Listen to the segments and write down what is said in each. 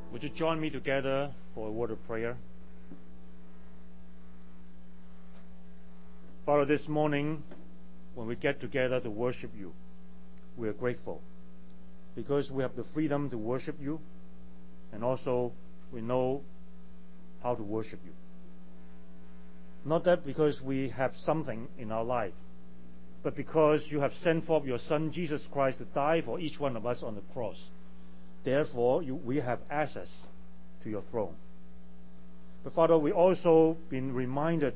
Would you join me together for a word of prayer? Father, this morning, when we get together to worship you, we are grateful because we have the freedom to worship you, and also we know how to worship you. Not that because we have something in our life, but because you have sent forth your Son, Jesus Christ, to die for each one of us on the cross. Therefore, we have access to your throne. But Father, we also been reminded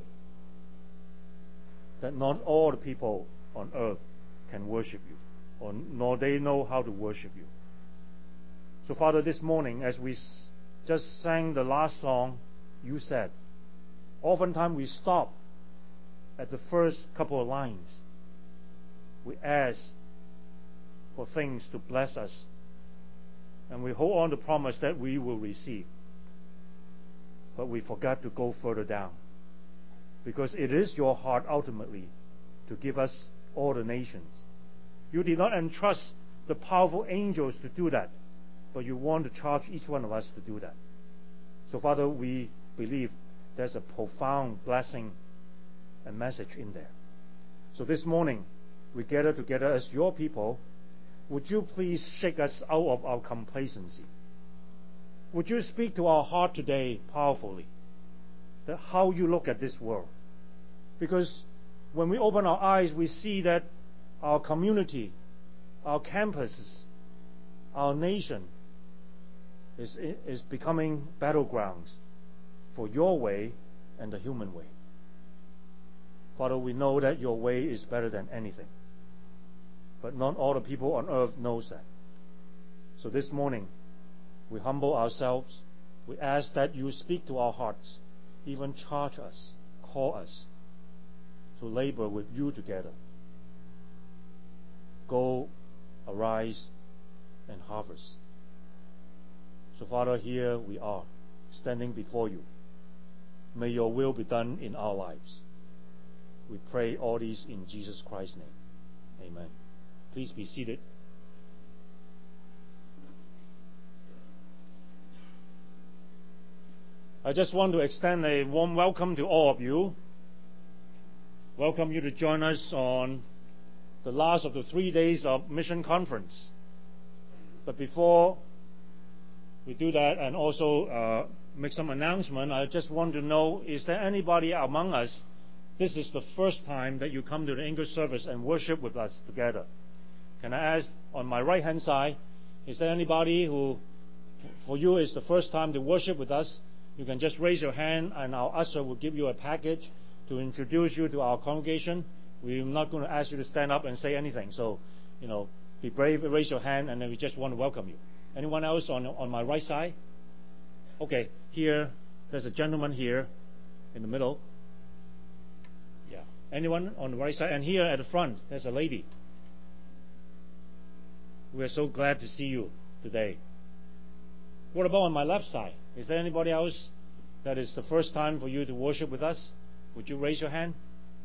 that not all the people on earth can worship you, nor they know how to worship you. So Father, this morning, as we just sang the last song, you said, oftentimes we stop at the first couple of lines. We ask for things to bless us, and we hold on to promise that we will receive. But we forgot to go further down, because it is your heart ultimately to give us all the nations. You did not entrust the powerful angels to do that, but you want to charge each one of us to do that. So Father, we believe there's a profound blessing and message in there. So this morning, we gather together as your people. Would you please shake us out of our complacency? Would you speak to our heart today powerfully, that how you look at this world? Because when we open our eyes, we see that our community, our campuses, our nation is becoming battlegrounds for your way and the human way. Father, we know that your way is better than anything, but not all the people on earth knows that. So this morning, we humble ourselves. We ask that you speak to our hearts, even charge us, call us to labor with you together. Go, arise, and harvest. So Father, here we are, standing before you. May your will be done in our lives. We pray all these in Jesus Christ's name. Amen. Please be seated. I just want to extend a warm welcome to all of you. Welcome you to join us on the last of the 3 days of Mission Conference. But before we do that and also make some announcement, I just want to know, is there anybody among us, this is the first time that you come to the English service and worship with us together? Can I ask, on my right-hand side, is there anybody who, for you, is the first time to worship with us? You can just raise your hand, and our usher will give you a package to introduce you to our congregation. We're not going to ask you to stand up and say anything. So, be brave, raise your hand, and then we just want to welcome you. Anyone else on my right side? Okay, here, there's a gentleman here in the middle. Yeah. Anyone on the right side? And here at the front, there's a lady. We're so glad to see you today. What about on my left side? Is there anybody else that is the first time for you to worship with us? Would you raise your hand?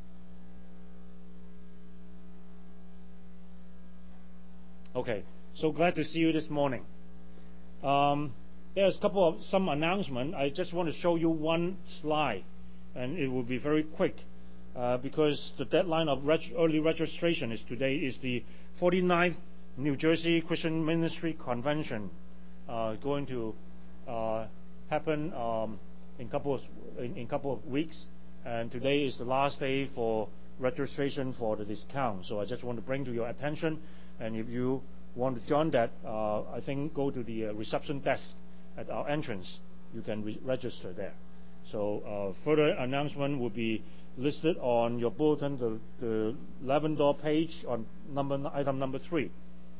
Okay, so glad to see you this morning. There's some announcement. I just want to show you one slide, and it will be very quick because the deadline of early registration is today. Is the 49th New Jersey Christian Ministry Convention going to happen in couple of weeks, and today is the last day for registration for the discount. So I just want to bring to your attention, and if you want to join that, I think go to the reception desk at our entrance. You can register there. So further announcement will be listed on your bulletin, the Lavendar page on item number 3.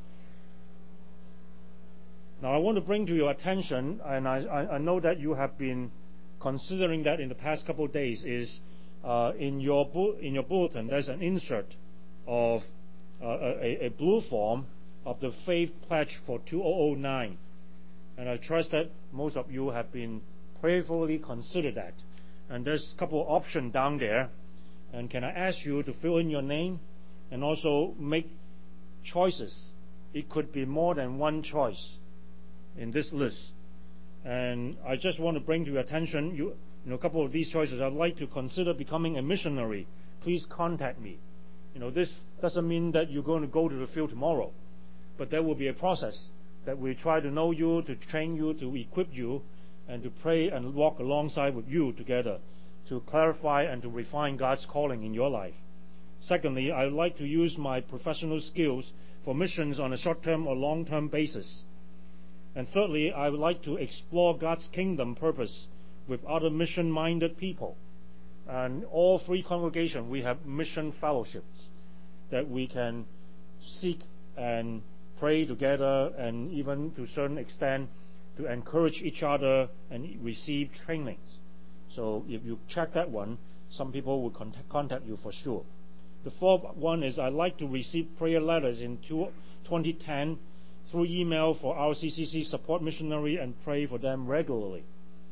Now I want to bring to your attention, and I know that you have been considering that in the past couple of days, is in your bulletin there's an insert of a blue form of the Faith Pledge for 2009. And I trust that most of you have been prayerfully considered that. And there's a couple of options down there. And can I ask you to fill in your name and also make choices? It could be more than one choice in this list. And I just want to bring to your attention a couple of these choices. I'd like to consider becoming a missionary. Please contact me. This doesn't mean that you're going to go to the field tomorrow, but there will be a process that we try to know you, to train you, to equip you, and to pray and walk alongside with you together to clarify and to refine God's calling in your life. Secondly, I would like to use my professional skills for missions on a short-term or long-term basis. And thirdly, I would like to explore God's kingdom purpose with other mission-minded people. And all three congregations, we have mission fellowships that we can seek and pray together, and even to a certain extent to encourage each other and receive trainings. So if you check that one, some people will contact you for sure. The fourth one is I'd like to receive prayer letters in 2010 through email for our CCC support missionary and pray for them regularly.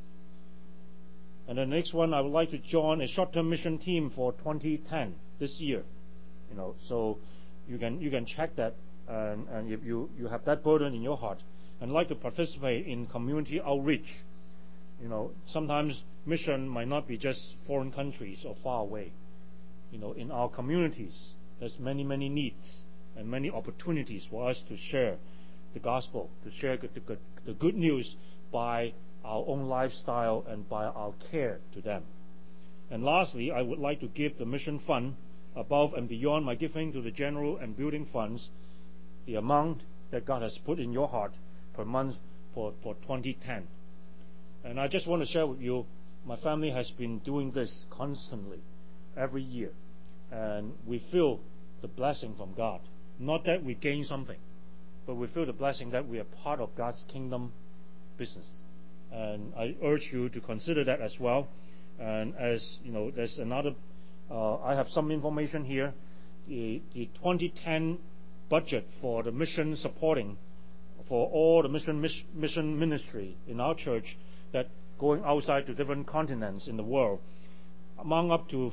And the next one, I would like to join a short-term mission team for 2010 this year. So you can check that, and if you have that burden in your heart and like to participate in community outreach, sometimes mission might not be just foreign countries or far away. In our communities, there's many needs and many opportunities for us to share the gospel, to share the good news by our own lifestyle and by our care to them. And lastly, I would like to give the mission fund above and beyond my giving to the general and building funds, the amount that God has put in your heart per month for 2010. And I just want to share with you, my family has been doing this constantly, every year. And we feel the blessing from God. Not that we gain something, but we feel the blessing that we are part of God's kingdom business. And I urge you to consider that as well. And as there's another, I have some information here. The 2010 budget for the mission supporting for all the mission ministry in our church that going outside to different continents in the world among up to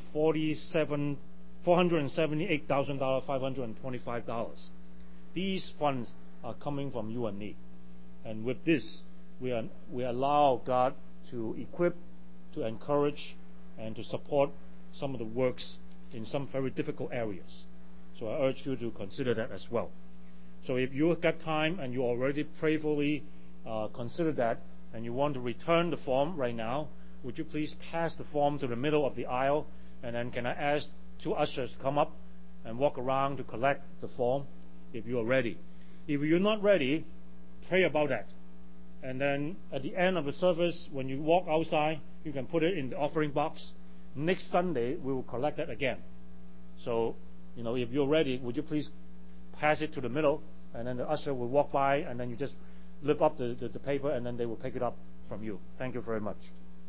$478,525. These funds are coming from you and me. And with this, we allow God to equip, to encourage, and to support some of the works in some very difficult areas. So I urge you to consider that as well. So if you got time and you already prayerfully consider that, and you want to return the form right now, would you please pass the form to the middle of the aisle, and then can I ask two ushers to come up and walk around to collect the form if you are ready. If you're not ready, pray about that. And then at the end of the service, when you walk outside, you can put it in the offering box. Next Sunday, we will collect it again. So, if you're ready, would you please pass it to the middle, and then the usher will walk by, and then you just lift up the paper, and then they will pick it up from you. Thank you very much.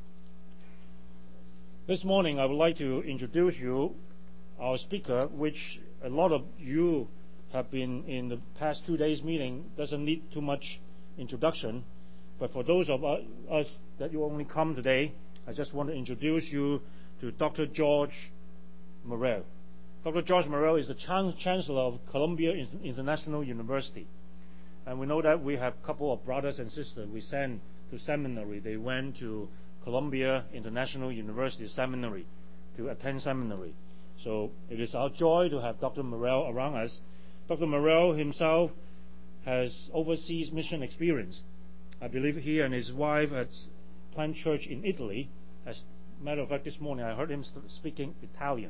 This morning, I would like to introduce you our speaker, which a lot of you have been in the past 2 days meeting. Doesn't need too much introduction. But for those of us that you only come today, I just want to introduce you to Dr. George Morrell. Dr. George Morrell is the Chancellor of Columbia International University. And we know that we have a couple of brothers and sisters we sent to seminary. They went to Columbia International University Seminary to attend seminary. So it is our joy to have Dr. Morrell around us. Dr. Morrell himself has overseas mission experience. I believe he and his wife had planted church in Italy. As a matter of fact, this morning I heard him speaking Italian.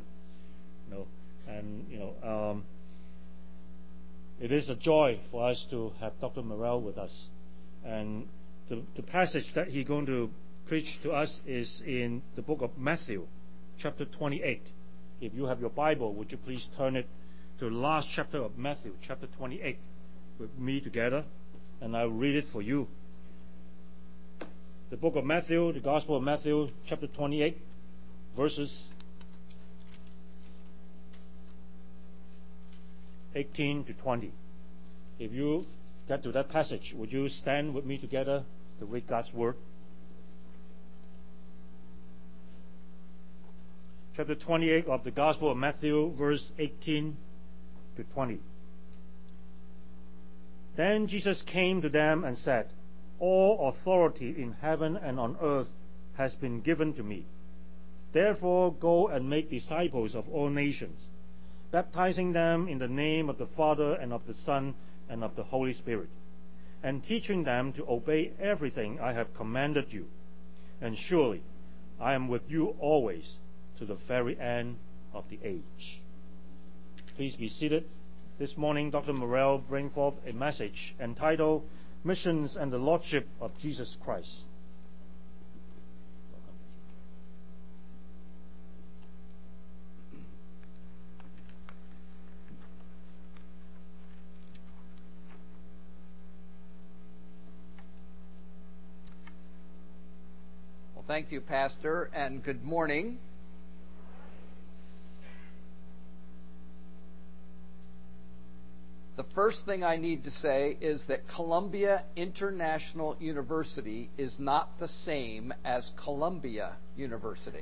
It is a joy for us to have Dr. Morrell with us. And the passage that he's going to preach to us is in the book of Matthew, chapter 28. If you have your Bible, would you please turn it to the last chapter of Matthew, chapter 28, with me together, and I'll read it for you. The book of Matthew, the Gospel of Matthew, chapter 28, verses 18 to 20. If you get to that passage, would you stand with me together to read God's Word? Chapter 28 of the Gospel of Matthew, verse 18 to 20. Then Jesus came to them and said, All authority in heaven and on earth has been given to me. Therefore, go and make disciples of all nations, baptizing them in the name of the Father and of the Son and of the Holy Spirit, and teaching them to obey everything I have commanded you. And surely I am with you always to the very end of the age. Please be seated. This morning, Dr. Morrell brings forth a message entitled Missions and the Lordship of Jesus Christ. Well, thank you, Pastor, and good morning. The first thing I need to say is that Columbia International University is not the same as Columbia University.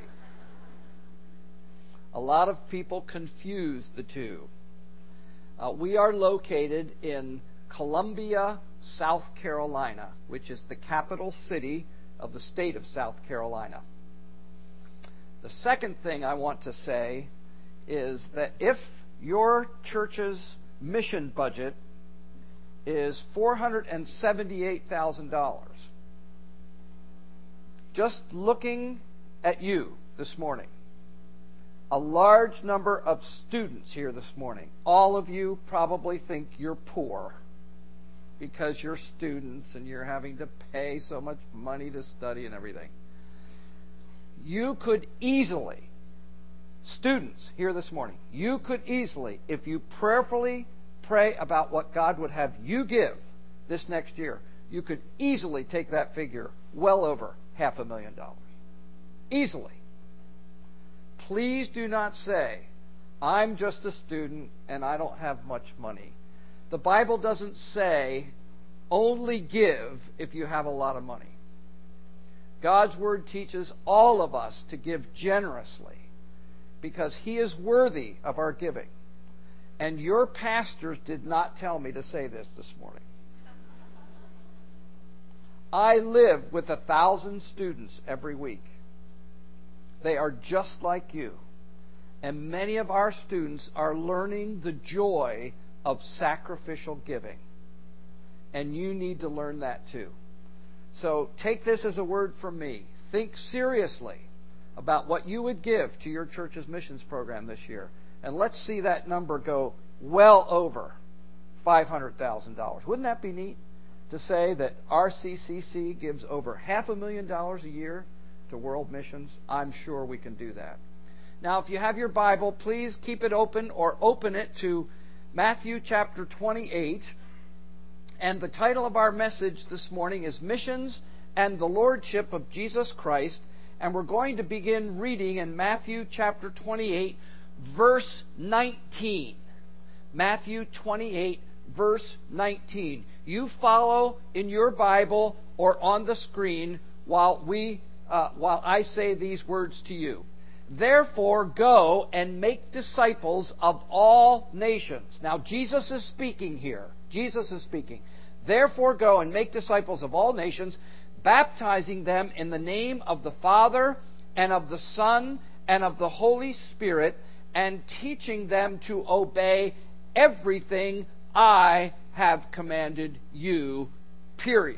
A lot of people confuse the two. We are located in Columbia, South Carolina, which is the capital city of the state of South Carolina. The second thing I want to say is that if your church's mission budget is $478,000. Just looking at you this morning, a large number of students here this morning, all of you probably think you're poor because you're students and you're having to pay so much money to study and everything. You could easily, students here this morning, you could easily, if you prayerfully pray about what God would have you give this next year, you could easily take that figure well over $500,000. Easily. Please do not say, I'm just a student and I don't have much money. The Bible doesn't say only give if you have a lot of money. God's Word teaches all of us to give generously because He is worthy of our giving. And your pastors did not tell me to say this morning. I live with 1,000 students every week. They are just like you. And many of our students are learning the joy of sacrificial giving. And you need to learn that too. So take this as a word from me. Think seriously about what you would give to your church's missions program this year. And let's see that number go well over $500,000. Wouldn't that be neat to say that RCCC gives over $500,000 a year to world missions? I'm sure we can do that. Now, if you have your Bible, please keep it open or open it to Matthew chapter 28. And the title of our message this morning is Missions and the Lordship of Jesus Christ. And we're going to begin reading in Matthew chapter 28, verse 19. Matthew 28, verse 19. You follow in your Bible or on the screen while I say these words to you. Therefore, go and make disciples of all nations. Now, Jesus is speaking here. Jesus is speaking. Therefore, go and make disciples of all nations, baptizing them in the name of the Father and of the Son and of the Holy Spirit, and teaching them to obey everything I have commanded you, period.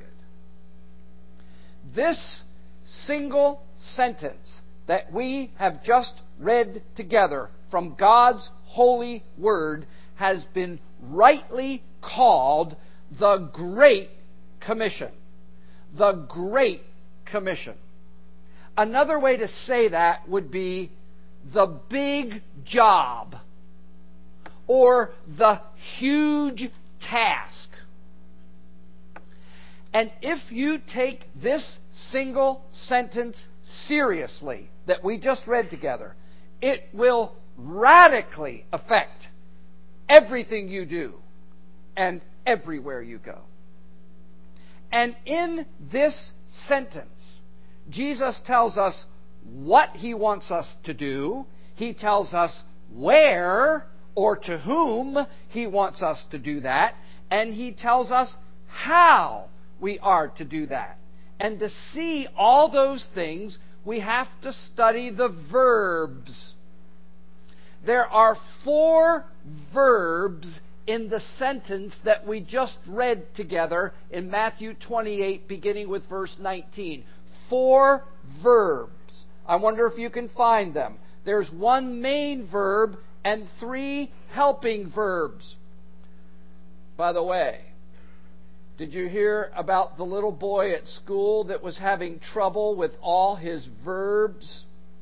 This single sentence that we have just read together from God's holy word has been rightly called the Great Commission. The Great Commission. Another way to say that would be the big job or the huge task. And if you take this single sentence seriously that we just read together, it will radically affect everything you do and everywhere you go. And in this sentence, Jesus tells us what He wants us to do. He tells us where or to whom He wants us to do that. And He tells us how we are to do that. And to see all those things, we have to study the verbs. There are 4 verbs in the sentence that we just read together in Matthew 28, beginning with verse 19. 4 verbs. I wonder if you can find them. There's 1 main verb and 3 helping verbs. By the way, did you hear about the little boy at school that was having trouble with all his verbs?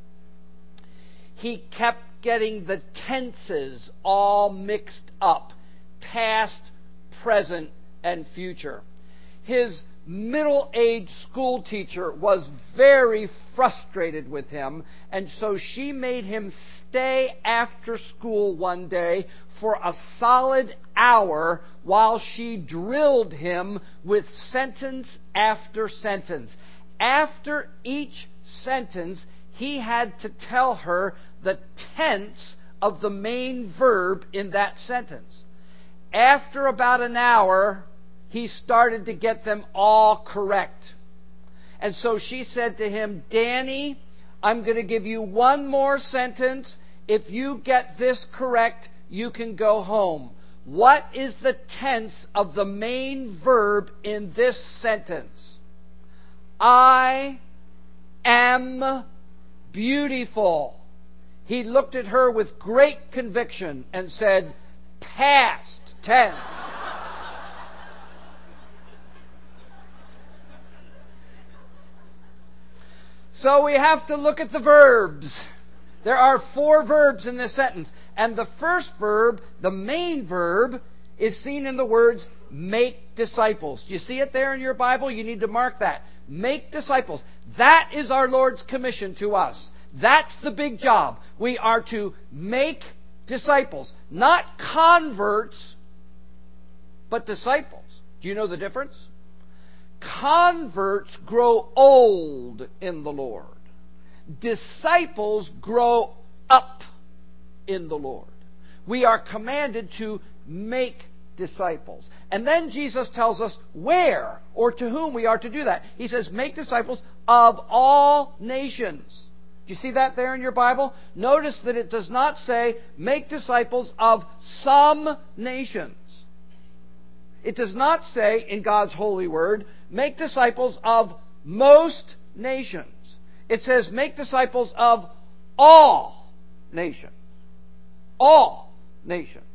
He kept getting the tenses all mixed up. Past, present, and future. His middle-aged school teacher was very frustrated with him, and so she made him stay after school one day for a solid hour while she drilled him with sentence after sentence. After each sentence, he had to tell her the tense of the main verb in that sentence. After about an hour, he started to get them all correct. And so she said to him, "Danny, I'm going to give you 1 more sentence. If you get this correct, you can go home." What is the tense of the main verb in this sentence? I am beautiful. He looked at her with great conviction and said, "Past tense." So we have to look at the verbs. There are 4 verbs in this sentence. And the first verb, the main verb, is seen in the words, make disciples. Do you see it there in your Bible? You need to mark that. Make disciples. That is our Lord's commission to us. That's the big job. We are to make disciples. Not converts, but disciples. Do you know the difference? Converts grow old in the Lord. Disciples grow up in the Lord. We are commanded to make disciples. And then Jesus tells us where or to whom we are to do that. He says, make disciples of all nations. Do you see that there in your Bible? Notice that it does not say, make disciples of some nations. It does not say in God's holy word, make disciples of most nations. It says, make disciples of all nations. All nations.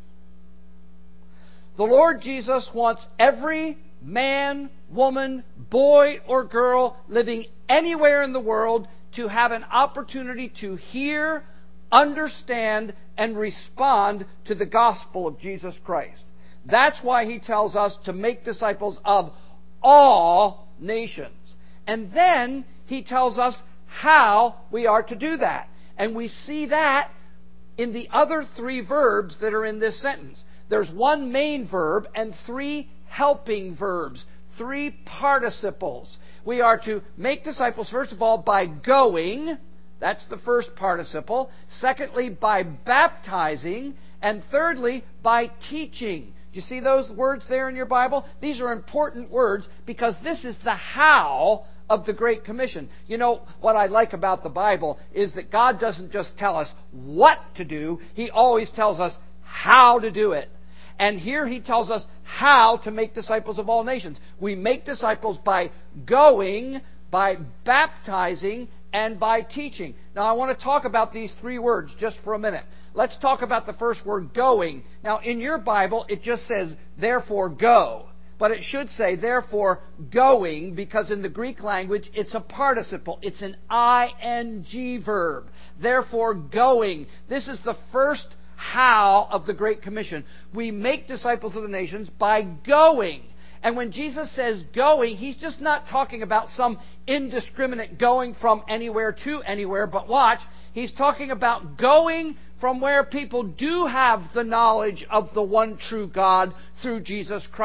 The Lord Jesus wants every man, woman, boy, or girl living anywhere in the world to have an opportunity to hear, understand, and respond to the gospel of Jesus Christ. That's why He tells us to make disciples of all nations. And then He tells us how we are to do that. And we see that in the other 3 verbs that are in this sentence. There's 1 main verb and 3 helping verbs, 3 participles. We are to make disciples, first of all, by going. That's the first participle. Secondly, by baptizing. And thirdly, by teaching. Do you see those words there in your Bible? These are important words because this is the how of the Great Commission. You know, what I like about the Bible is that God doesn't just tell us what to do. He always tells us how to do it. And here He tells us how to make disciples of all nations. We make disciples by going, by baptizing, and by teaching. Now I want to talk about these 3 words just for a minute. Let's talk about the first word, going. Now in your Bible it just says, therefore go. But it should say, therefore, going, because in the Greek language, it's a participle. It's an ing verb. Therefore, going. This is the first how of the Great Commission. We make disciples of the nations by going. And when Jesus says going, He's just not talking about some indiscriminate going from anywhere to anywhere, but watch, He's talking about going from where people do have the knowledge of the one true God through Jesus Christ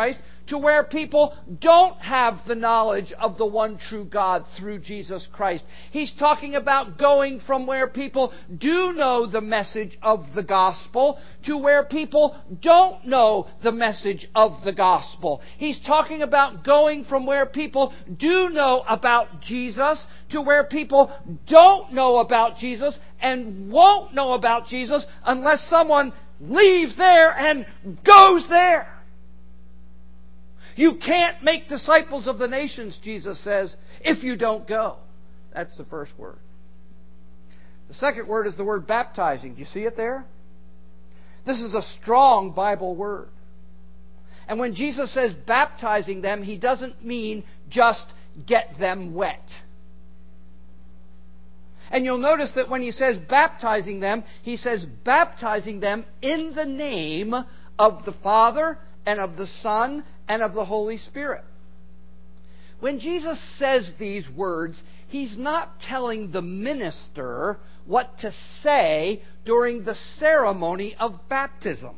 to where people don't have the knowledge of the one true God through Jesus Christ. He's talking about going from where people do know the message of the gospel to where people don't know the message of the gospel. He's talking about going from where people do know about Jesus to where people don't know about Jesus and won't know about Jesus unless someone leaves there and goes there. You can't make disciples of the nations, Jesus says, if you don't go. That's the first word. The second word is the word baptizing. Do you see it there? This is a strong Bible word. And when Jesus says baptizing them, He doesn't mean just get them wet. And you'll notice that when He says baptizing them, He says baptizing them in the name of the Father and of the Son and of the Holy Spirit. When Jesus says these words, He's not telling the minister what to say during the ceremony of baptism.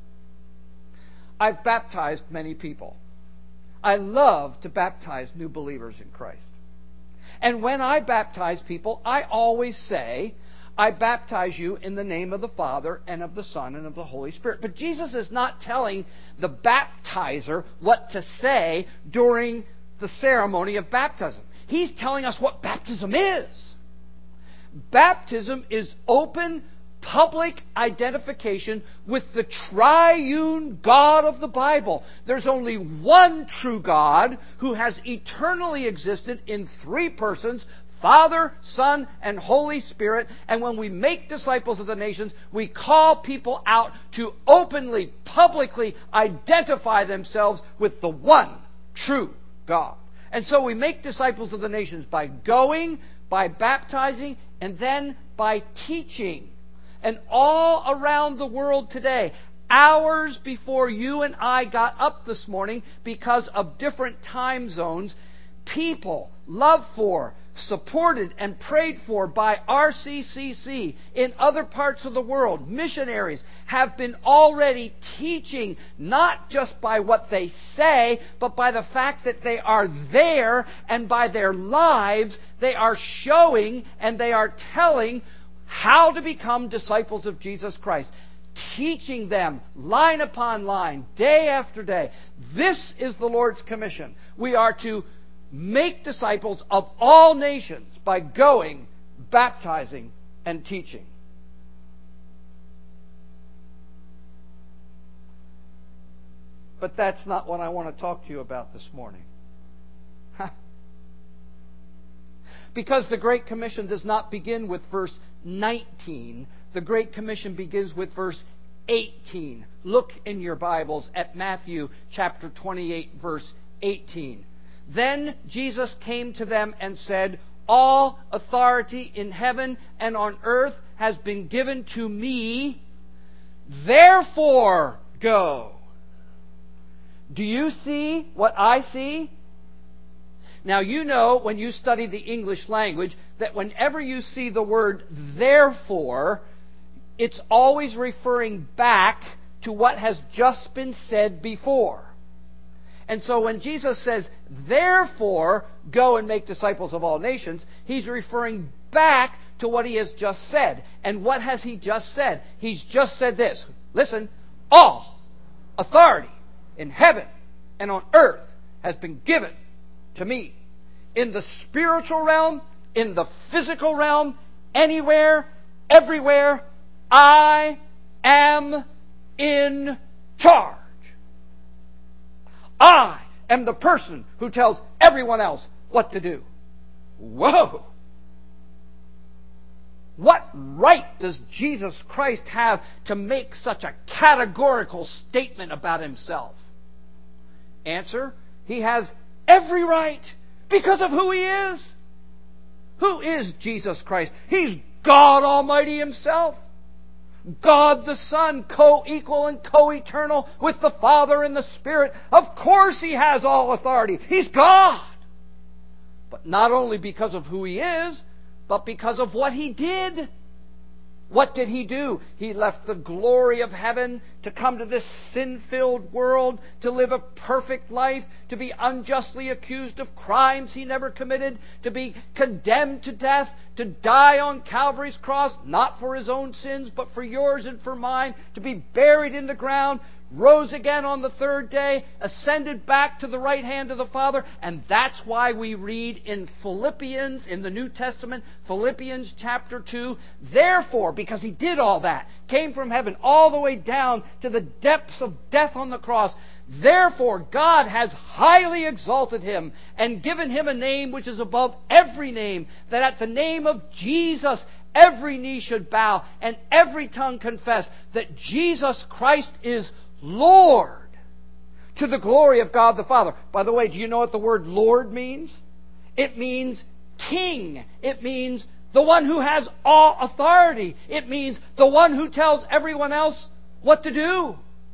I've baptized many people. I love to baptize new believers in Christ. And when I baptize people, I always say, I baptize you in the name of the Father and of the Son and of the Holy Spirit. But Jesus is not telling the baptizer what to say during the ceremony of baptism. He's telling us what baptism is. Baptism is open, public identification with the triune God of the Bible. There's only one true God who has eternally existed in three persons, Father, Son, and Holy Spirit. And when we make disciples of the nations, we call people out to openly, publicly identify themselves with the one true God. And so we make disciples of the nations by going, by baptizing, and then by teaching. And all around the world today, hours before you and I got up this morning because of different time zones, people loved for, supported, and prayed for by RCCC in other parts of the world, missionaries, have been already teaching, not just by what they say, but by the fact that they are there, and by their lives they are showing and they are telling how to become disciples of Jesus Christ. Teaching them line upon line, day after day. This is the Lord's commission. We are to make disciples of all nations by going, baptizing, and teaching. But that's not what I want to talk to you about this morning. Because the Great Commission does not begin with verse 19. The Great Commission begins with verse 18. Look in your Bibles at Matthew chapter 28, verse 18. Then Jesus came to them and said, all authority in heaven and on earth has been given to me. Therefore, go. Do you see what I see? Now, you know, when you study the English language, that whenever you see the word therefore, it's always referring back to what has just been said before. And so when Jesus says, therefore, go and make disciples of all nations, He's referring back to what He has just said. And what has He just said? He's just said this. Listen, all authority in heaven and on earth has been given to me. In the spiritual realm, in the physical realm, anywhere, everywhere, I am in charge. I am the person who tells everyone else what to do. Whoa! What right does Jesus Christ have to make such a categorical statement about Himself? Answer, He has every right because of who He is. Who is Jesus Christ? He's God Almighty Himself. God the Son, co-equal and co-eternal with the Father and the Spirit. Of course He has all authority. He's God. But not only because of who He is, but because of what He did. What did He do? He left the glory of heaven to come to this sin-filled world, to live a perfect life, to be unjustly accused of crimes he never committed, to be condemned to death, to die on Calvary's cross, not for his own sins, but for yours and for mine, to be buried in the ground, rose again on the third day, ascended back to the right hand of the Father. And that's why we read in Philippians, in the New Testament, Philippians chapter 2, therefore, because he did all that, came from heaven all the way down to the depths of death on the cross, therefore God has highly exalted him and given him a name which is above every name, that at the name of Jesus every knee should bow and every tongue confess that Jesus Christ is Lord, to the glory of God the Father. By the way, do you know what the word Lord means? It means king. It means the one who has all authority. It means the one who tells everyone else what to do.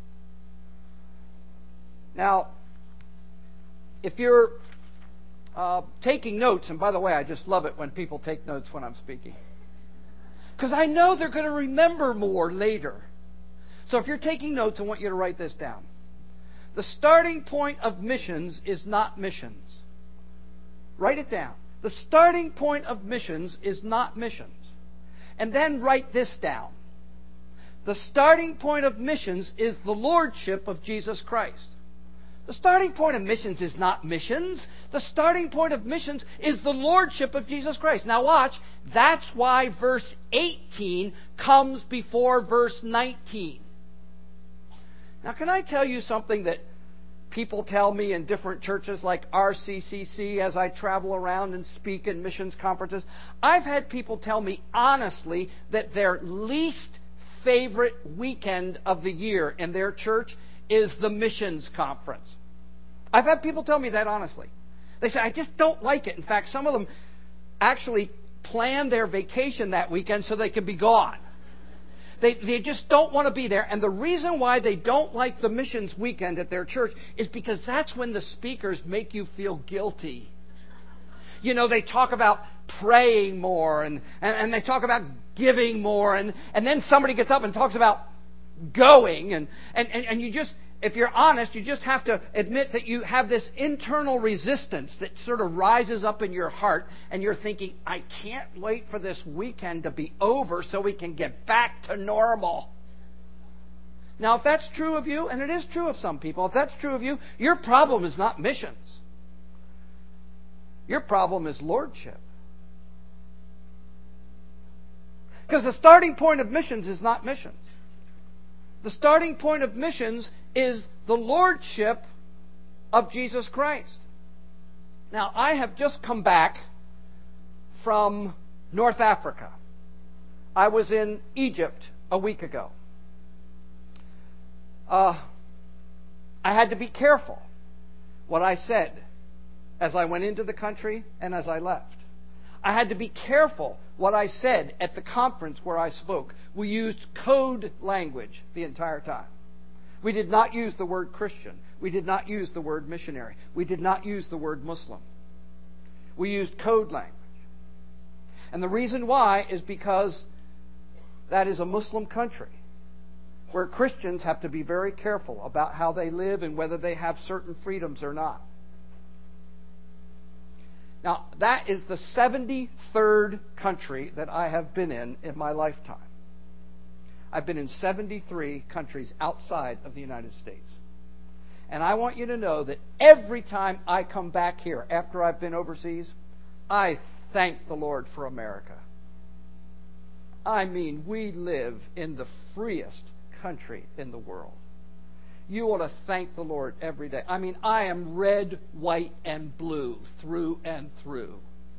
Now, if you're taking notes, and by the way, I just love it when people take notes when I'm speaking, because I know they're going to remember more later. So if you're taking notes, I want you to write this down. The starting point of missions is not missions. Write it down. The starting point of missions is not missions. And then write this down. The starting point of missions is the lordship of Jesus Christ. The starting point of missions is not missions. The starting point of missions is the lordship of Jesus Christ. Now watch. That's why verse 18 comes before verse 19. Now, can I tell you something that people tell me in different churches like RCCC as I travel around and speak in missions conferences? I've had people tell me honestly that their least favorite weekend of the year in their church is the missions conference. I've had people tell me that honestly. They say, I just don't like it. In fact, some of them actually plan their vacation that weekend so they can be gone. They just don't want to be there. And the reason why they don't like the missions weekend at their church is because that's when the speakers make you feel guilty. You know, they talk about praying more and they talk about giving more. And then somebody gets up and talks about going. And you just, if you're honest, you just have to admit that you have this internal resistance that sort of rises up in your heart, and you're thinking, I can't wait for this weekend to be over so we can get back to normal. Now, if that's true of you, and it is true of some people, if that's true of you, your problem is not missions. Your problem is lordship. Because the starting point of missions is not missions. The starting point of missions is the lordship of Jesus Christ. Now, I have just come back from North Africa. I was in Egypt a week ago. I had to be careful what I said as I went into the country and as I left. I had to be careful what I said at the conference where I spoke. We used code language the entire time. We did not use the word Christian. We did not use the word missionary. We did not use the word Muslim. We used code language. And the reason why is because that is a Muslim country where Christians have to be very careful about how they live and whether they have certain freedoms or not. Now, that is the 73rd country that I have been in my lifetime. I've been in 73 countries outside of the United States. And I want you to know that every time I come back here after I've been overseas, I thank the Lord for America. I mean, we live in the freest country in the world. You ought to thank the Lord every day. I mean, I am red, white, and blue through and through.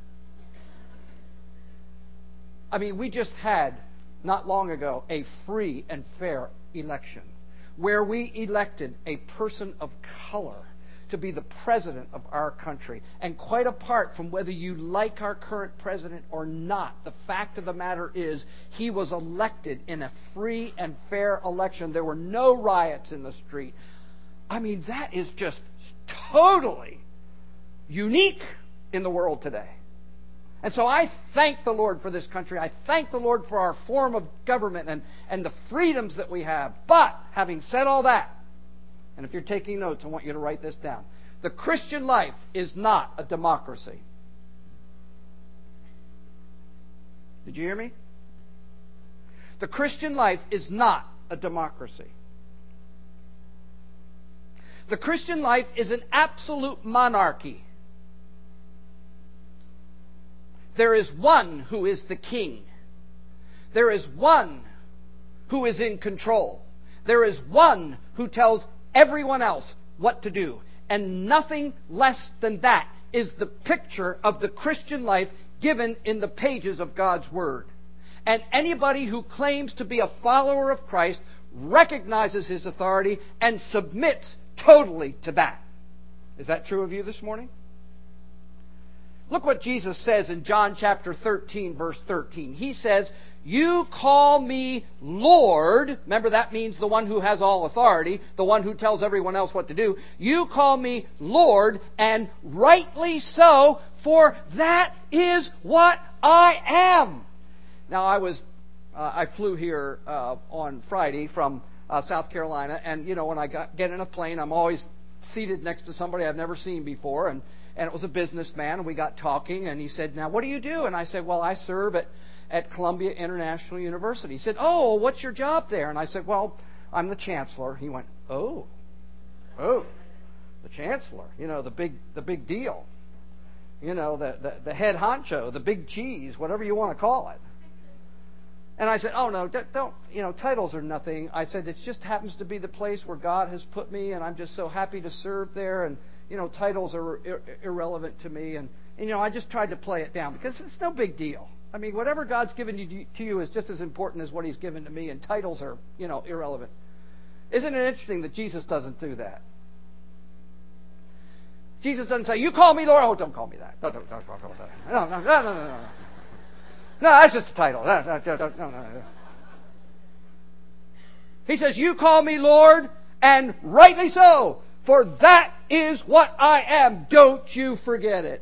I mean, we just had, not long ago, a free and fair election where we elected a person of color to be the president of our country. And quite apart from whether you like our current president or not, the fact of the matter is he was elected in a free and fair election. There were no riots in the street. I mean, that is just totally unique in the world today. And so I thank the Lord for this country. I thank the Lord for our form of government and the freedoms that we have. But, having said all that, and if you're taking notes, I want you to write this down. The Christian life is not a democracy. Did you hear me? The Christian life is not a democracy. The Christian life is an absolute monarchy. There is one who is the king. There is one who is in control. There is one who tells everyone else what to do. And nothing less than that is the picture of the Christian life given in the pages of God's Word. And anybody who claims to be a follower of Christ recognizes His authority and submits totally to that. Is that true of you this morning? Look what Jesus says in John chapter 13, verse 13. He says, "You call me Lord." Remember, that means the one who has all authority, the one who tells everyone else what to do. "You call me Lord, and rightly so, for that is what I am." Now, I flew here on Friday from South Carolina, and when I get in a plane, I'm always seated next to somebody I've never seen before, and it was a businessman, and we got talking, and he said, "Now, what do you do?" And I said, "Well, I serve at Columbia International University." He said, "Oh, what's your job there?" And I said, "Well, I'm the chancellor." He went, Oh, the chancellor, the big deal, the head honcho, the big cheese, whatever you want to call it. And I said, "Oh, no, don't, titles are nothing." I said, "It just happens to be the place where God has put me, and I'm just so happy to serve there, and, titles are irrelevant to me." And I just tried to play it down because it's no big deal. I mean, whatever God's given to you is just as important as what He's given to me, and titles are, irrelevant. Isn't it interesting that Jesus doesn't do that? Jesus doesn't say, "You call me Lord." "Oh, don't call me that. Don't call me that. No. No, that's just a title. No. He says, "You call me Lord, and rightly so, for that is what I am. Don't you forget it."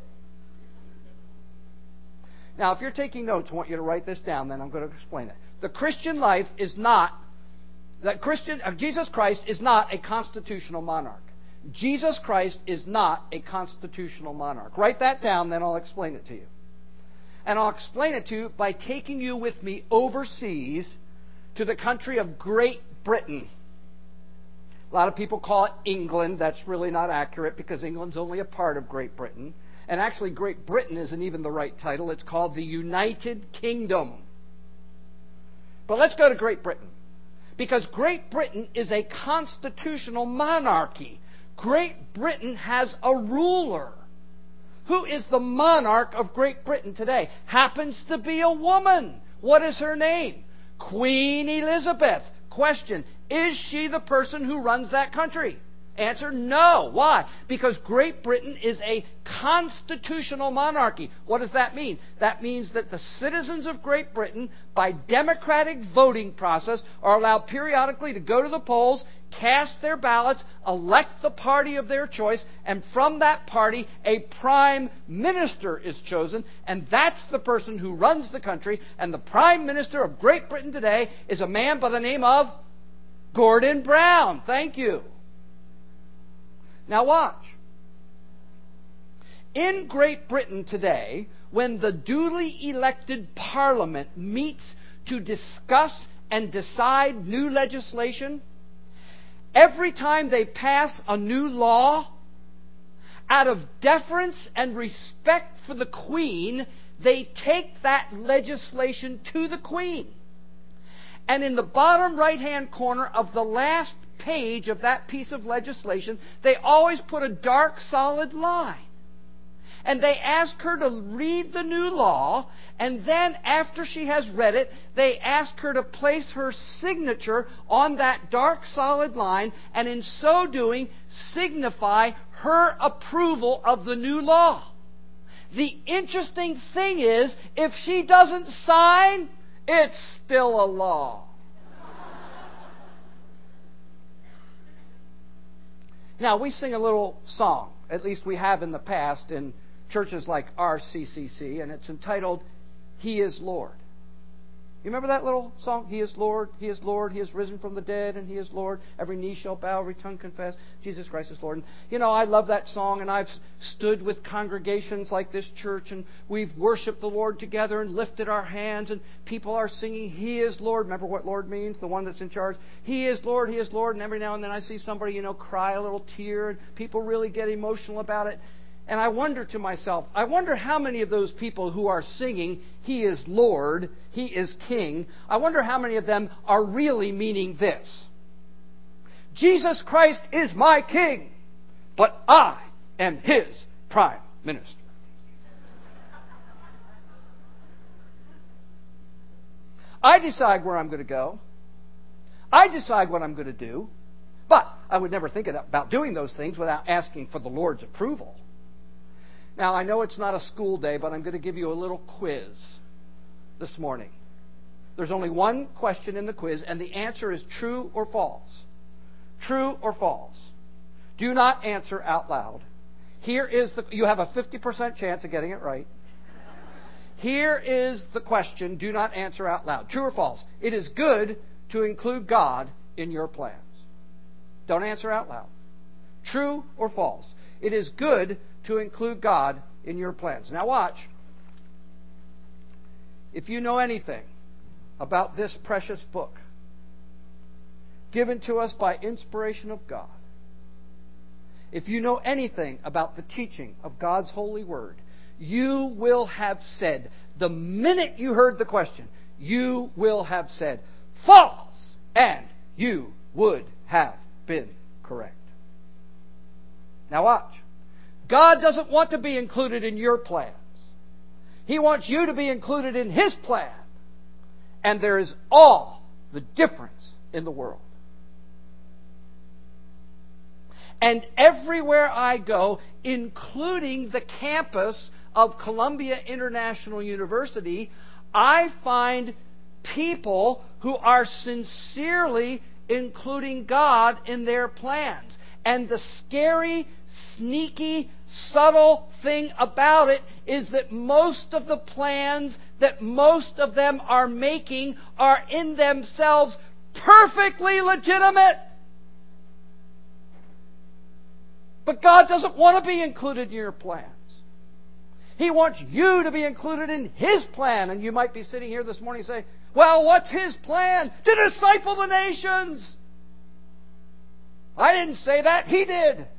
Now, if you're taking notes, I want you to write this down, then I'm going to explain it. The Christian life is not, Jesus Christ is not a constitutional monarch. Jesus Christ is not a constitutional monarch. Write that down, then I'll explain it to you. And I'll explain it to you by taking you with me overseas to the country of Great Britain. A lot of people call it England. That's really not accurate because England's only a part of Great Britain. And actually, Great Britain isn't even the right title. It's called the United Kingdom. But let's go to Great Britain. Because Great Britain is a constitutional monarchy. Great Britain has a ruler. Who is the monarch of Great Britain today? Happens to be a woman. What is her name? Queen Elizabeth. Question, is she the person who runs that country? Answer, no. Why? Because Great Britain is a constitutional monarchy. What does that mean? That means that the citizens of Great Britain, by democratic voting process, are allowed periodically to go to the polls, cast their ballots, elect the party of their choice, and from that party, a prime minister is chosen, and that's the person who runs the country. And the prime minister of Great Britain today is a man by the name of Gordon Brown. Thank you. Now watch. In Great Britain today, when the duly elected Parliament meets to discuss and decide new legislation, every time they pass a new law, out of deference and respect for the Queen, they take that legislation to the Queen. And in the bottom right-hand corner of the last page of that piece of legislation, they always put a dark, solid line. And they ask her to read the new law, and then after she has read it, they ask her to place her signature on that dark, solid line, and in so doing, signify her approval of the new law. The interesting thing is, if she doesn't sign, it's still a law. Now, we sing a little song, at least we have in the past, in churches like RCCC, and it's entitled, He is Lord. You remember that little song? He is Lord, He is Lord, He is risen from the dead, and He is Lord. Every knee shall bow, every tongue confess, Jesus Christ is Lord. And, I love that song, and I've stood with congregations like this church, and we've worshiped the Lord together and lifted our hands, and people are singing, He is Lord. Remember what Lord means? The one that's in charge. He is Lord, He is Lord. And every now and then I see somebody, cry a little tear, and people really get emotional about it. And I wonder to myself, I wonder how many of those people who are singing, He is Lord, He is King, I wonder how many of them are really meaning this. Jesus Christ is my King, but I am His Prime Minister. I decide where I'm going to go. I decide what I'm going to do. But I would never think about doing those things without asking for the Lord's approval. Now, I know it's not a school day, but I'm going to give you a little quiz this morning. There's only one question in the quiz, and the answer is true or false. True or false. Do not answer out loud. You have a 50% chance of getting it right. Here is the question. Do not answer out loud. True or false? It is good to include God in your plans. Don't answer out loud. True or false? It is good to include God in your plans. Now watch. If you know anything about this precious book, given to us by inspiration of God, if you know anything about the teaching of God's holy word, you will have said, the minute you heard the question, you will have said, false, and you would have been correct. Now watch. God doesn't want to be included in your plans. He wants you to be included in His plan. And there is all the difference in the world. And everywhere I go, including the campus of Columbia International University, I find people who are sincerely including God in their plans. And the scary, sneaky, subtle thing about it is that most of the plans that most of them are making are in themselves perfectly legitimate. But God doesn't want to be included in your plans. He wants you to be included in His plan. And you might be sitting here this morning saying, well, what's His plan? To disciple the nations. I didn't say that. He did. In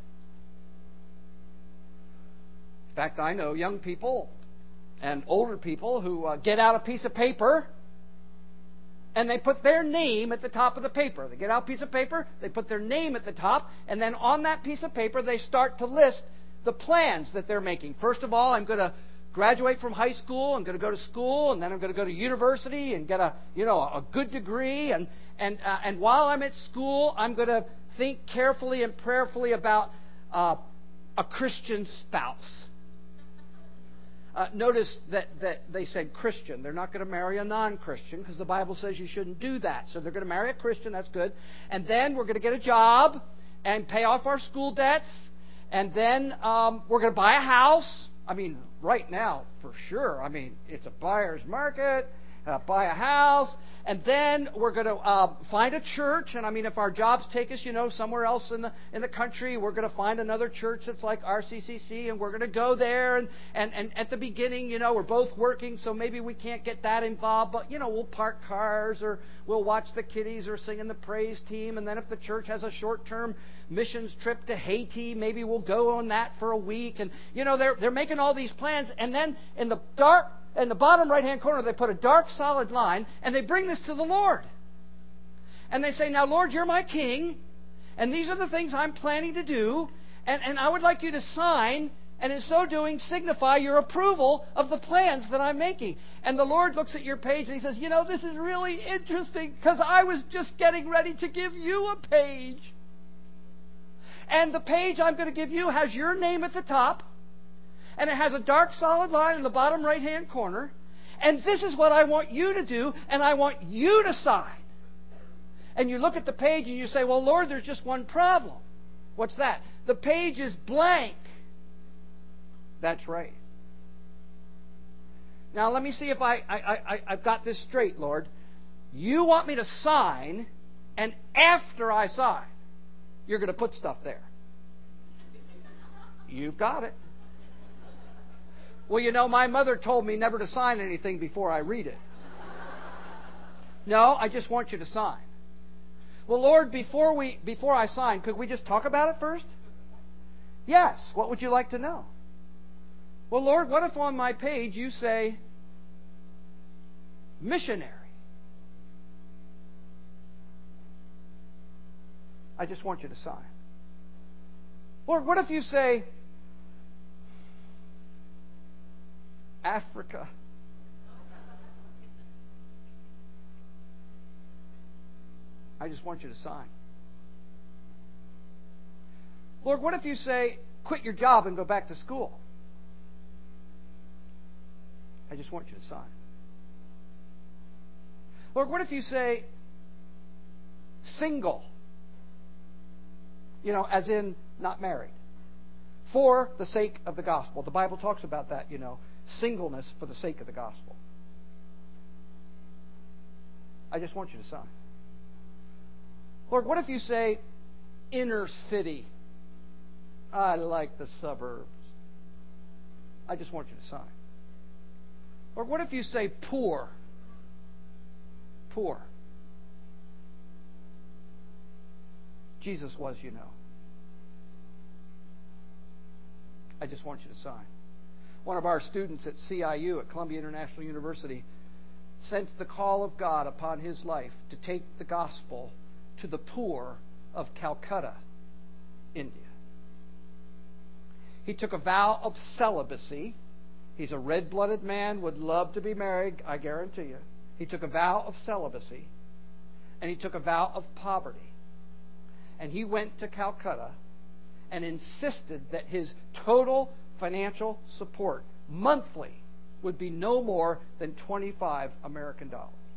fact, I know young people and older people who get out a piece of paper and they put their name at the top of the paper. They get out a piece of paper, they put their name at the top, and then on that piece of paper they start to list the plans that they're making. First of all, I'm going to graduate from high school, I'm going to go to school, and then I'm going to go to university and get a good degree. And while I'm at school, I'm going to think carefully and prayerfully about a Christian spouse. Notice that they said Christian. They're not going to marry a non-Christian because the Bible says you shouldn't do that. So they're going to marry a Christian. That's good. And then we're going to get a job and pay off our school debts. And then we're going to buy a house. I mean, right now, for sure. I mean, it's a buyer's market. Buy a house. And then we're going to find a church. And I mean, if our jobs take us, somewhere else in the country, we're going to find another church that's like RCCC, and we're going to go there. And at the beginning, we're both working, so maybe we can't get that involved. But, we'll park cars, or we'll watch the kiddies, or sing in the praise team. And then if the church has a short-term missions trip to Haiti, maybe we'll go on that for a week. And, they're making all these plans. And then in the bottom right-hand corner, they put a dark, solid line, and they bring this to the Lord. And they say, now, Lord, you're my king, and these are the things I'm planning to do, and I would like you to sign, and in so doing, signify your approval of the plans that I'm making. And the Lord looks at your page, and He says, this is really interesting, because I was just getting ready to give you a page. And the page I'm going to give you has your name at the top, and it has a dark, solid line in the bottom right-hand corner. And this is what I want you to do, and I want you to sign. And you look at the page and you say, well, Lord, there's just one problem. What's that? The page is blank. That's right. Now, let me see if I've got this straight, Lord. You want me to sign, and after I sign, you're going to put stuff there. You've got it. Well, you know, my mother told me never to sign anything before I read it. No, I just want you to sign. Well, Lord, before I sign, could we just talk about it first? Yes. What would you like to know? Well, Lord, what if on my page you say missionary? I just want you to sign. Lord, what if you say Africa? I just want you to sign. Lord, what if you say, quit your job and go back to school? I just want you to sign. Lord, what if you say, single? You know, as in not married. For the sake of the gospel. The Bible talks about that, you know, singleness for the sake of the gospel. I just want you to sign. Lord, what if you say inner city? I like the suburbs. I just want you to sign. Lord, what if you say poor? Poor. Jesus was, you know. I just want you to sign. One of our students at CIU, at Columbia International University, sensed the call of God upon his life to take the gospel to the poor of Calcutta, India. He took a vow of celibacy. He's a red-blooded man, would love to be married, I guarantee you. He took a vow of celibacy, and he took a vow of poverty. And he went to Calcutta and insisted that his total financial support monthly would be no more than $25 American.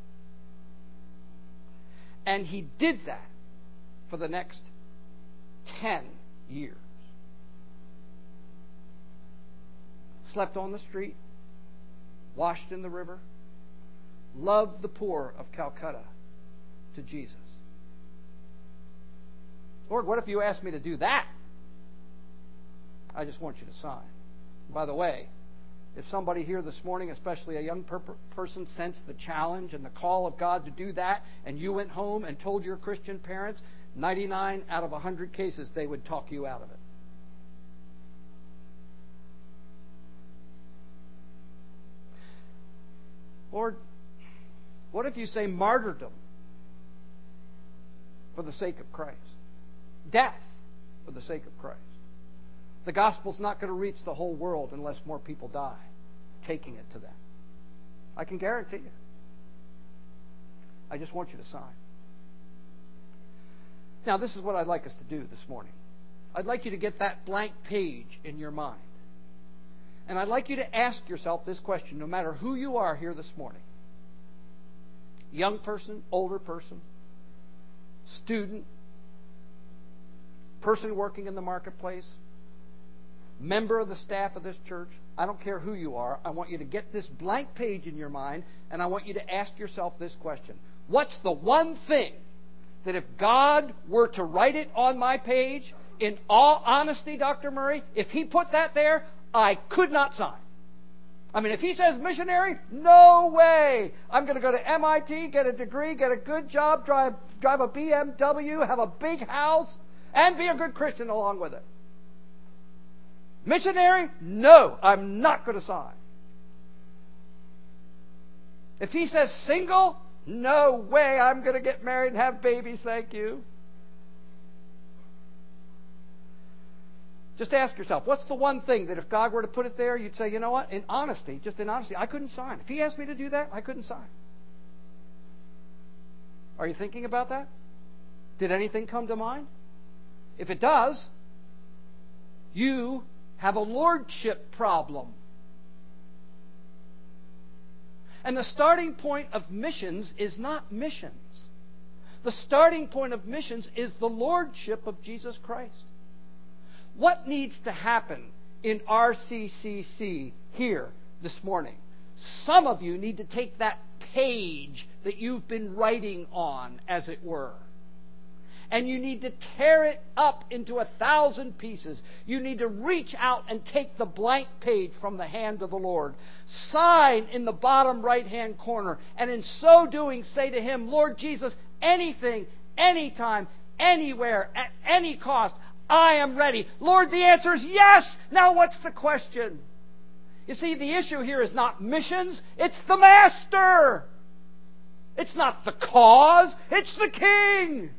And he did that for the next 10 years. Slept on the street, washed in the river, loved the poor of Calcutta to Jesus. Lord, what if you asked me to do that? I just want you to sign. By the way, if somebody here this morning, especially a young person, sensed the challenge and the call of God to do that, and you went home and told your Christian parents, 99 out of 100 cases, they would talk you out of it. Lord, what if you say martyrdom for the sake of Christ? Death for the sake of Christ. The gospel's not going to reach the whole world unless more people die taking it to them. I can guarantee you. I just want you to sign. Now, this is what I'd like us to do this morning. I'd like you to get that blank page in your mind. And I'd like you to ask yourself this question, no matter who you are here this morning. Young person, older person, student, person working in the marketplace, member of the staff of this church. I don't care who you are. I want you to get this blank page in your mind, and I want you to ask yourself this question. What's the one thing that if God were to write it on my page, in all honesty, Dr. Murray, if He put that there, I could not sign? I mean, if He says missionary, no way. I'm going to go to MIT, get a degree, get a good job, drive a BMW, have a big house, and be a good Christian along with it. Missionary? No, I'm not going to sign. If He says single, no way, I'm going to get married and have babies, thank you. Just ask yourself, what's the one thing that if God were to put it there, you'd say, you know what, in honesty, I couldn't sign. If He asked me to do that, I couldn't sign. Are you thinking about that? Did anything come to mind? If it does, you have a lordship problem. And the starting point of missions is not missions. The starting point of missions is the lordship of Jesus Christ. What needs to happen in RCCC here this morning Some of you need to take that page that you've been writing on, as it were, and you need to tear it up into 1,000 pieces. You need to reach out and take the blank page from the hand of the Lord. Sign in the bottom right-hand corner, and in so doing say to Him, Lord Jesus, anything, anytime, anywhere, at any cost, I am ready. Lord, the answer is yes. Now what's the question? You see, the issue here is not missions, it's the Master. It's not the cause, it's the King.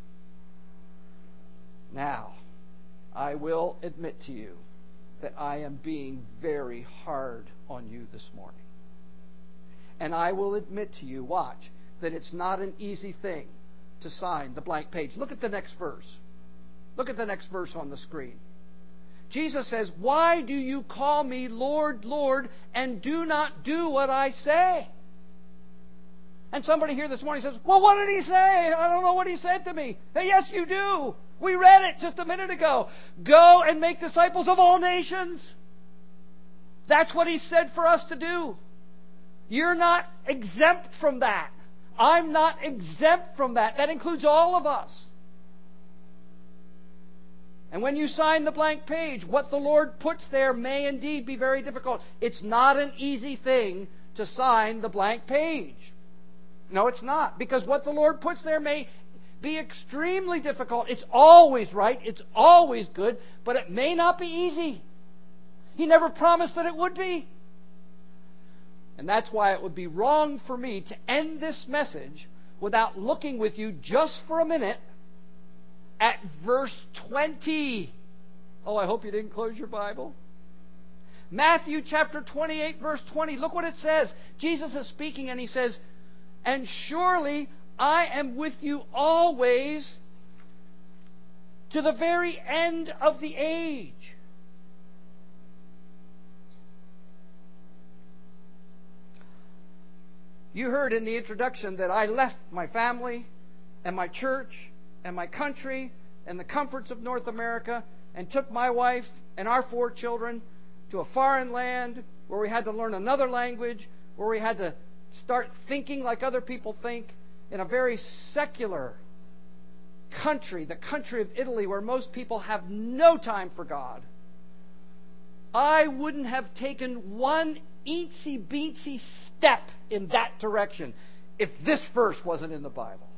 Now, I will admit to you that I am being very hard on you this morning. And I will admit to you, watch, that it's not an easy thing to sign the blank page. Look at the next verse. Look at the next verse on the screen. Jesus says, why do you call me Lord, Lord, and do not do what I say? And somebody here this morning says, well, what did He say? I don't know what He said to me. Hey, yes, you do. We read it just a minute ago. Go and make disciples of all nations. That's what He said for us to do. You're not exempt from that. I'm not exempt from that. That includes all of us. And when you sign the blank page, what the Lord puts there may indeed be very difficult. It's not an easy thing to sign the blank page. No, it's not. Because what the Lord puts there may be extremely difficult. It's always right. It's always good. But it may not be easy. He never promised that it would be. And that's why it would be wrong for me to end this message without looking with you just for a minute at verse 20. Oh, I hope you didn't close your Bible. Matthew chapter 28, verse 20. Look what it says. Jesus is speaking and He says, and surely I am with you always to the very end of the age. You heard in the introduction that I left my family and my church and my country and the comforts of North America and took my wife and our 4 children to a foreign land where we had to learn another language, where we had to start thinking like other people think, in a very secular country, the country of Italy, where most people have no time for God. I wouldn't have taken one eensy-beensy step in that direction if this verse wasn't in the Bible.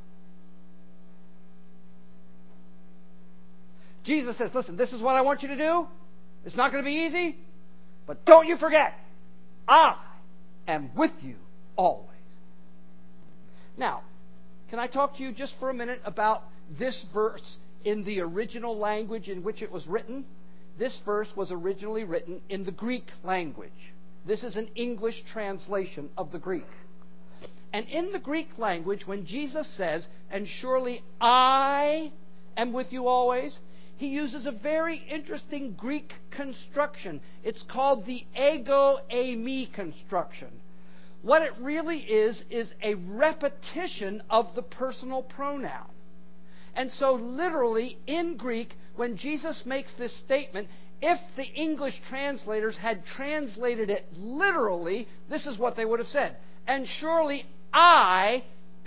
Jesus says, listen, this is what I want you to do. It's not going to be easy, but don't you forget, I am with you always. Now, can I talk to you just for a minute about this verse in the original language in which it was written? This verse was originally written in the Greek language. This is an English translation of the Greek. And in the Greek language, when Jesus says, and surely I am with you always, He uses a very interesting Greek construction. It's called the ego eimi construction. What it really is a repetition of the personal pronoun. And so literally in Greek, when Jesus makes this statement, if the English translators had translated it literally, this is what they would have said. And surely I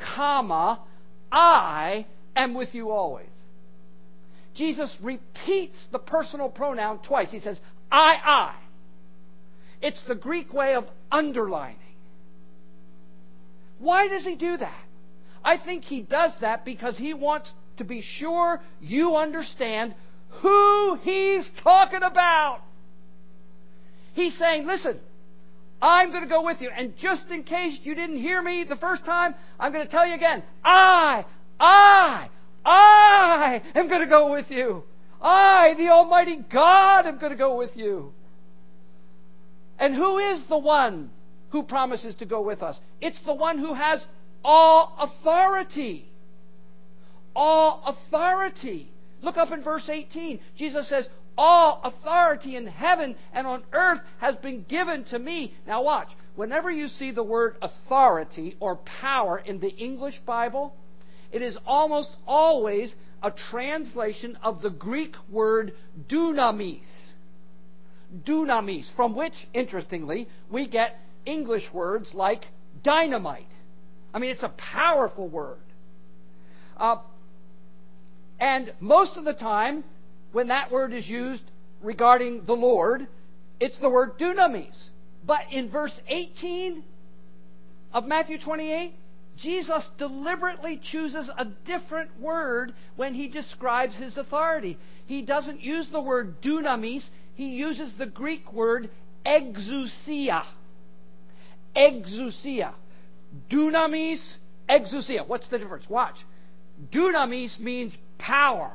am with you always. Jesus repeats the personal pronoun twice. He says, I. It's the Greek way of underlining. Why does He do that? I think He does that because He wants to be sure you understand who He's talking about. He's saying, listen, I'm going to go with you. And just in case you didn't hear me the first time, I'm going to tell you again. I am going to go with you. I, the Almighty God, am going to go with you. And who is the one who promises to go with us? It's the one who has all authority. All authority. Look up in verse 18. Jesus says, all authority in heaven and on earth has been given to me. Now watch. Whenever you see the word authority or power in the English Bible, it is almost always a translation of the Greek word dunamis. Dunamis, from which, interestingly, we get English words like dynamite. I mean, it's a powerful word. And most of the time, when that word is used regarding the Lord, it's the word dunamis. But in verse 18 of Matthew 28, Jesus deliberately chooses a different word when he describes his authority. He doesn't use the word dunamis. He uses the Greek word exousia. Exousia. Dunamis, exousia. What's the difference? Watch. Dunamis means power.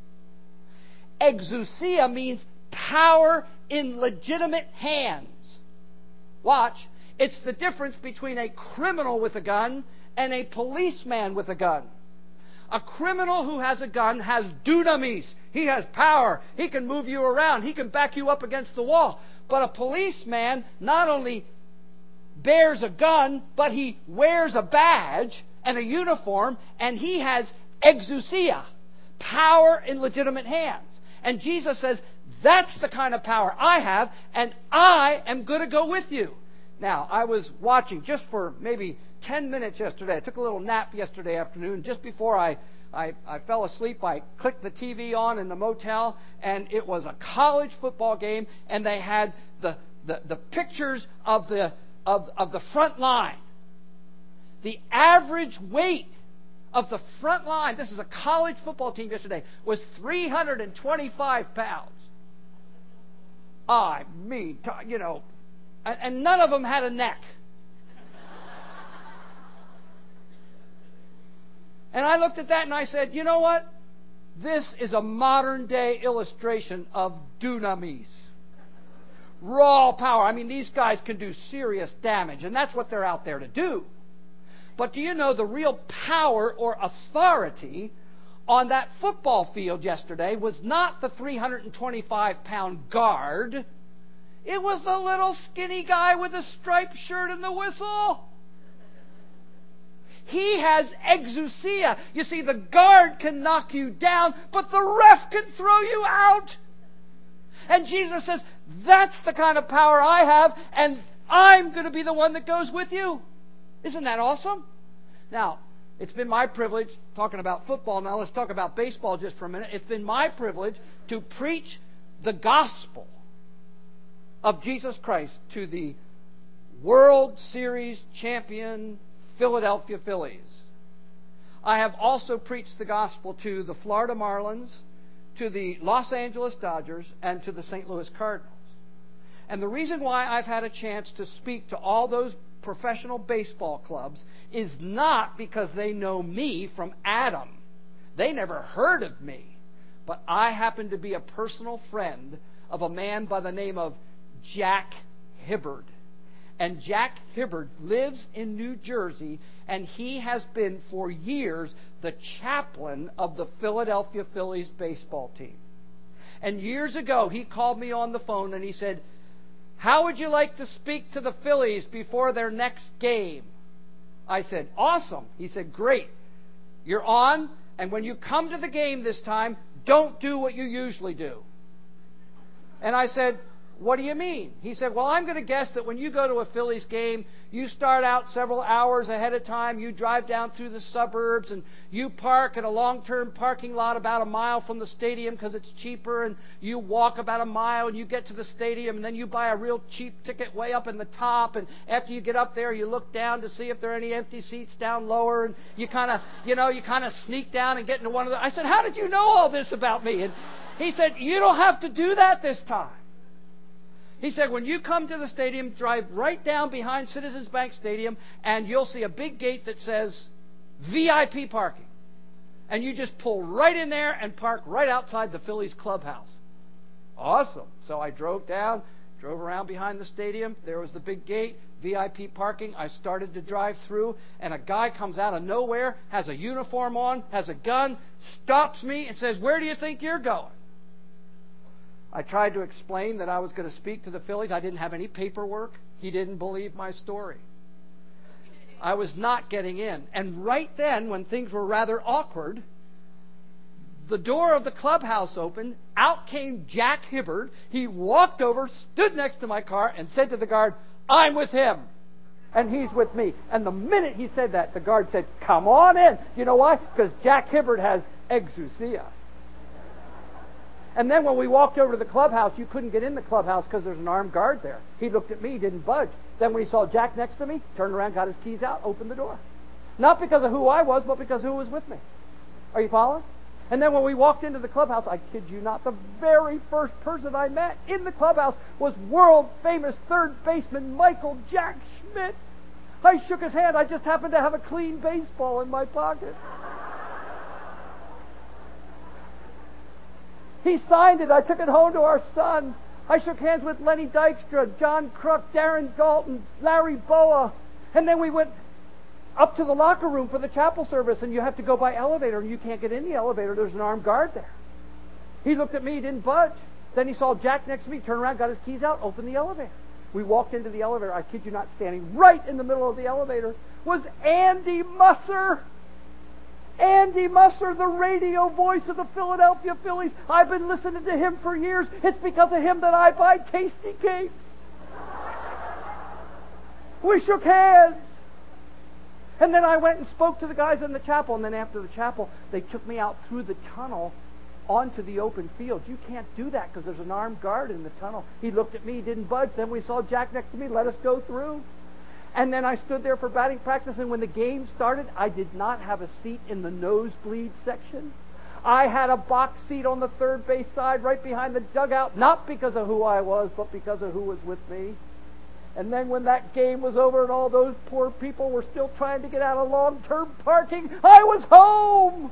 Exousia means power in legitimate hands. Watch. It's the difference between a criminal with a gun and a policeman with a gun. A criminal who has a gun has dunamis. He has power. He can move you around. He can back you up against the wall. But a policeman not only bears a gun, but he wears a badge and a uniform, and he has exousia, power in legitimate hands. And Jesus says, that's the kind of power I have, and I am going to go with you. Now, I was watching just for maybe 10 minutes yesterday. I took a little nap yesterday afternoon. Just before I fell asleep, I clicked the TV on in the motel, and it was a college football game, and they had the pictures of the front line. The average weight of the front line, this is a college football team yesterday, was 325 pounds. I mean, you know, and none of them had a neck. And I looked at that and I said, you know what? This is a modern day illustration of dunamis. Raw power. I mean, these guys can do serious damage, and that's what they're out there to do. But do you know the real power or authority on that football field yesterday was not the 325-pound guard. It was the little skinny guy with the striped shirt and the whistle. He has exousia. You see, the guard can knock you down, but the ref can throw you out. And Jesus says, that's the kind of power I have, and I'm going to be the one that goes with you. Isn't that awesome? Now, it's been my privilege, talking about football now, let's talk about baseball just for a minute. It's been my privilege to preach the gospel of Jesus Christ to the World Series champion Philadelphia Phillies. I have also preached the gospel to the Florida Marlins, to the Los Angeles Dodgers, and to the St. Louis Cardinals. And the reason why I've had a chance to speak to all those professional baseball clubs is not because they know me from Adam. They never heard of me. But I happen to be a personal friend of a man by the name of Jack Hibbard. And Jack Hibbard lives in New Jersey, and he has been for years the chaplain of the Philadelphia Phillies baseball team. And years ago, he called me on the phone and he said, "How would you like to speak to the Phillies before their next game?" I said, "Awesome." He said, "Great. You're on, and when you come to the game this time, don't do what you usually do." And I said, "What do you mean?" He said, "Well, I'm going to guess that when you go to a Phillies game, you start out several hours ahead of time, you drive down through the suburbs, and you park at a long-term parking lot about a mile from the stadium because it's cheaper, and you walk about a mile, and you get to the stadium, and then you buy a real cheap ticket way up in the top, and after you get up there, you look down to see if there are any empty seats down lower, and you kind of sneak down and get into one of the..." I said, "How did you know all this about me?" And he said, "You don't have to do that this time." He said, "When you come to the stadium, drive right down behind Citizens Bank Stadium, and you'll see a big gate that says VIP parking. And you just pull right in there and park right outside the Phillies clubhouse." Awesome. So I drove around behind the stadium. There was the big gate, VIP parking. I started to drive through, and a guy comes out of nowhere, has a uniform on, has a gun, stops me and says, "Where do you think you're going?" I tried to explain that I was going to speak to the Phillies. I didn't have any paperwork. He didn't believe my story. I was not getting in. And right then, when things were rather awkward, the door of the clubhouse opened. Out came Jack Hibbard. He walked over, stood next to my car, and said to the guard, "I'm with him." And He's with me. And the minute he said that, the guard said, come on in. Do you know why? Because Jack Hibbert has exousia. And then when we walked over to the clubhouse, you couldn't get in the clubhouse because there's an armed guard there. He looked at me, he didn't budge. Then when he saw Jack next to me, turned around, got his keys out, opened the door. Not because of who I was, but because of who was with me. Are you following? And then when we walked into the clubhouse, I kid you not, the very first person I met in the clubhouse was world-famous third baseman Michael Jack Schmidt. I shook his hand. I just happened to have a clean baseball in my pocket. He signed it. I took it home to our son. I shook hands with Lenny Dykstra, John Kruk, Darren Dalton, Larry Boa. And then we went up to the locker room for the chapel service, and you have to go by elevator, and you can't get in the elevator. There's an armed guard there. He looked at me, he didn't budge. Then he saw Jack next to me, turned around, got his keys out, opened the elevator. We walked into the elevator. I kid you not, standing right in the middle of the elevator was Andy Musser. Andy Musser, the radio voice of the Philadelphia Phillies. I've been listening to him for years. It's because of him that I buy Tasty Cakes. We shook hands. And then I went and spoke to the guys in the chapel. And then after the chapel, they took me out through the tunnel onto the open field. You can't do that because there's an armed guard in the tunnel. He looked at me, he didn't budge. Then we saw Jack next to me, let us go through. And then I stood there for batting practice, and when the game started, I did not have a seat in the nosebleed section. I had a box seat on the third base side right behind the dugout, not because of who I was, but because of who was with me. And then when that game was over and all those poor people were still trying to get out of long-term parking, I was home!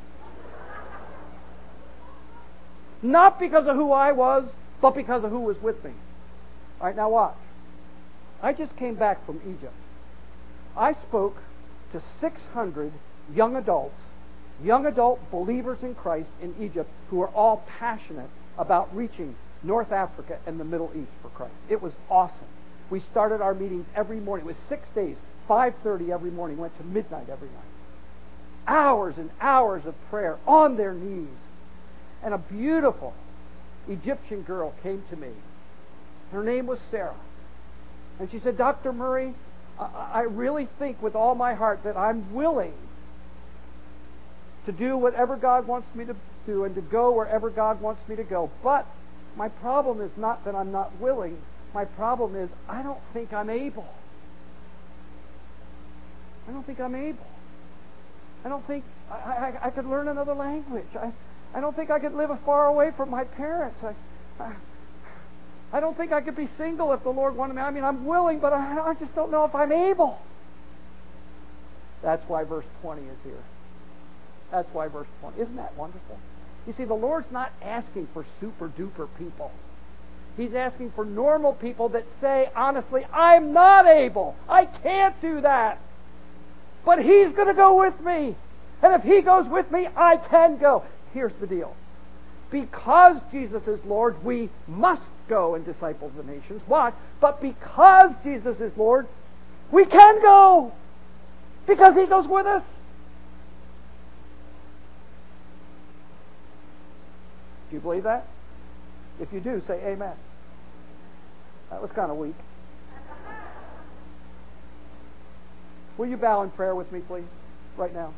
Not because of who I was, but because of who was with me. All right, now watch. I just came back from Egypt. I spoke to 600 young adult believers in Christ in Egypt who are all passionate about reaching North Africa and the Middle East for Christ. It was awesome. We started our meetings every morning. It was 6 days, 5:30 every morning, went to midnight every night. Hours and hours of prayer on their knees. And a beautiful Egyptian girl came to me. Her name was Sarah. And she said, Dr. Murray, I really think with all my heart that I'm willing to do whatever God wants me to do and to go wherever God wants me to go. But my problem is not that I'm not willing. My problem is I don't think I'm able. I don't think I'm able. I don't think I could learn another language. I don't think I could live far away from my parents. I don't think I could be single if the Lord wanted me. I mean, I'm willing, but I just don't know if I'm able. That's why verse 20 is here. That's why verse 20. Isn't that wonderful? You see, the Lord's not asking for super duper people. He's asking for normal people that say, honestly, I'm not able. I can't do that. But He's going to go with me. And if He goes with me, I can go. Here's the deal. Because Jesus is Lord, we must go and disciple the nations. Why? But because Jesus is Lord, we can go. Because He goes with us. Do you believe that? If you do, say amen. That was kind of weak. Will you bow in prayer with me, please, right now?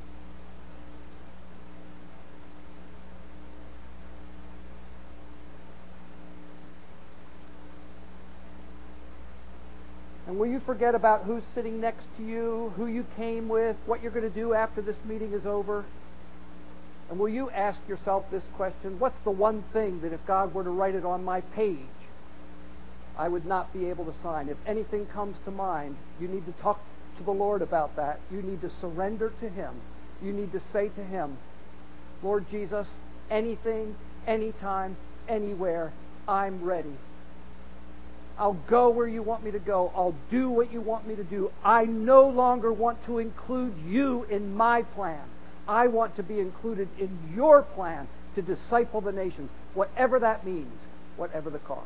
And will you forget about who's sitting next to you, who you came with, what you're going to do after this meeting is over? And will you ask yourself this question: what's the one thing that if God were to write it on my page, I would not be able to sign? If anything comes to mind, you need to talk to the Lord about that. You need to surrender to Him. You need to say to Him, Lord Jesus, anything, anytime, anywhere, I'm ready. I'll go where you want me to go. I'll do what you want me to do. I no longer want to include you in my plans. I want to be included in your plan to disciple the nations, whatever that means, whatever the cost.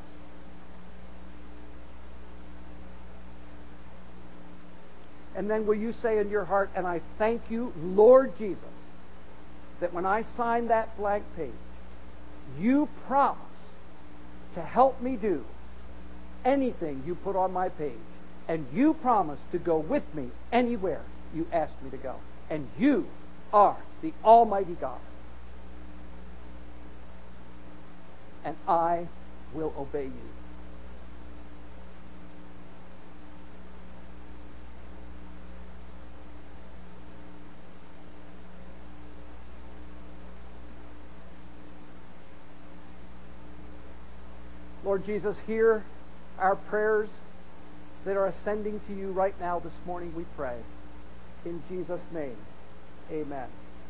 And then will you say in your heart, and I thank you, Lord Jesus, that when I sign that blank page, you promise to help me do anything you put on my page And you promise to go with me anywhere you ask me to go. And you are the Almighty God. And I will obey you. Lord Jesus, hear our prayers that are ascending to you right now this morning, we pray. In Jesus' name, amen.